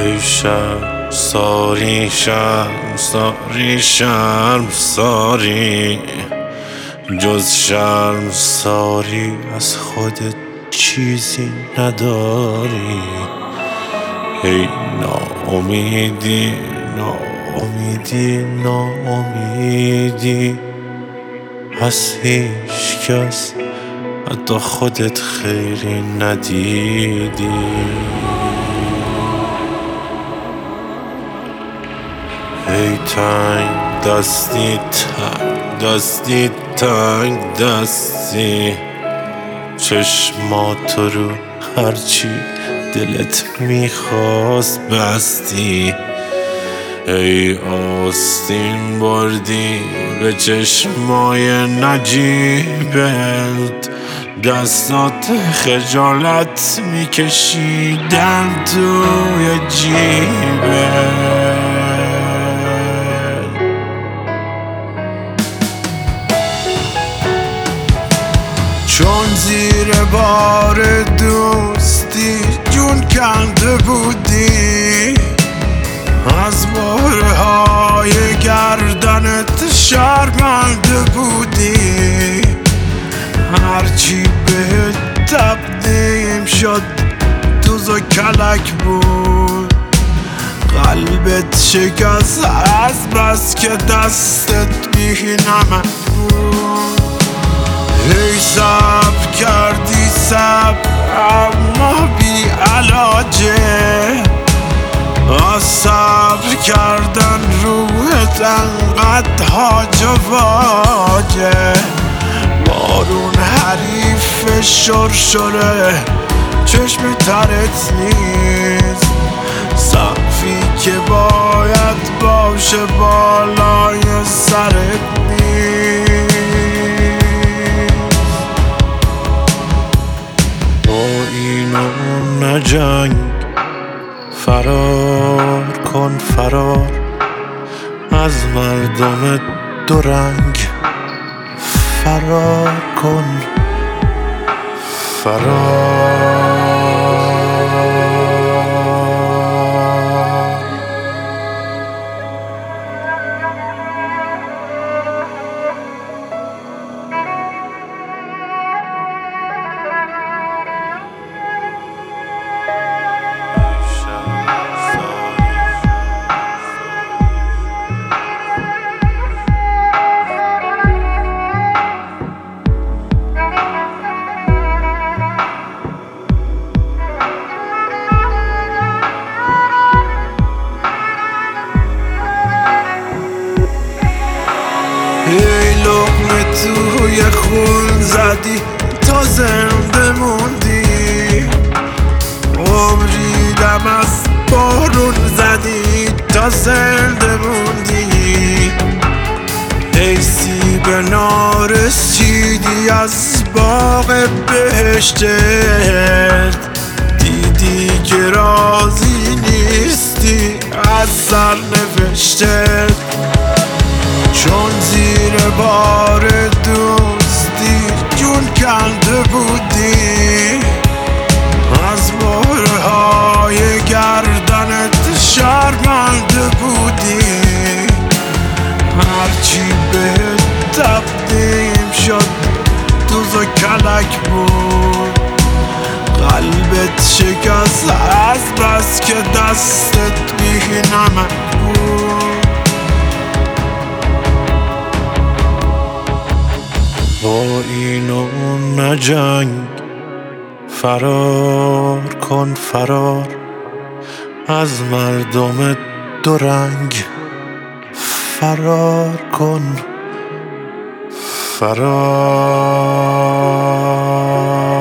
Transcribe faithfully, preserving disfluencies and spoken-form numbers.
ای شرم ساری شرم ساری شرم ساری جز شرم ساری از خودت چیزی نداری. ای ناامیدی ناامیدی ناامیدی از هیچ کس حتی خودت خیری ندیدی. ای تنگ دستی تنگ دستی تنگ دستی چشمات رو هرچی دلت میخواست بستی. ای آستین بردی به چشمای نجیبت دستات خجالت میکشیدن توی جیبت. چون زیر بار دوستی جون کنده بودی از بارهای گردنت شرمنده بودی. هرچی بهت تقدیم شد دوز و کلک بود قلبت شکست از بس که دستت بی نمک بود. ای صبر کردی صبر اما بی علاجه از صبر کردن روحت انقدر هاج و واجه. بارون حریف شرشره چشم ترت نیست سقفی که باید باشه بالای سرت نیست. با اینو نجنگ فرار کن فرار از مردم دو رنگ فرار کن فرار. ای لقمه توی خون زدی تا زنده موندی عمری دم از بارون زدی تا زنده موندی. ای سیب نارسیدی از باغ بهشتت دیدی که راضی نیستی از سرنوشتت. چون زیر بار دوستی جون کنده بودی از بارهای گردنت شرمنده بودی. هرچی بهت تقدیم شد دوز و کلک بود قلبت شکست از بس که دستت بی نمک بود. با اینو نجنگ فرار کن فرار از مردم دو رنگ فرار کن فرار.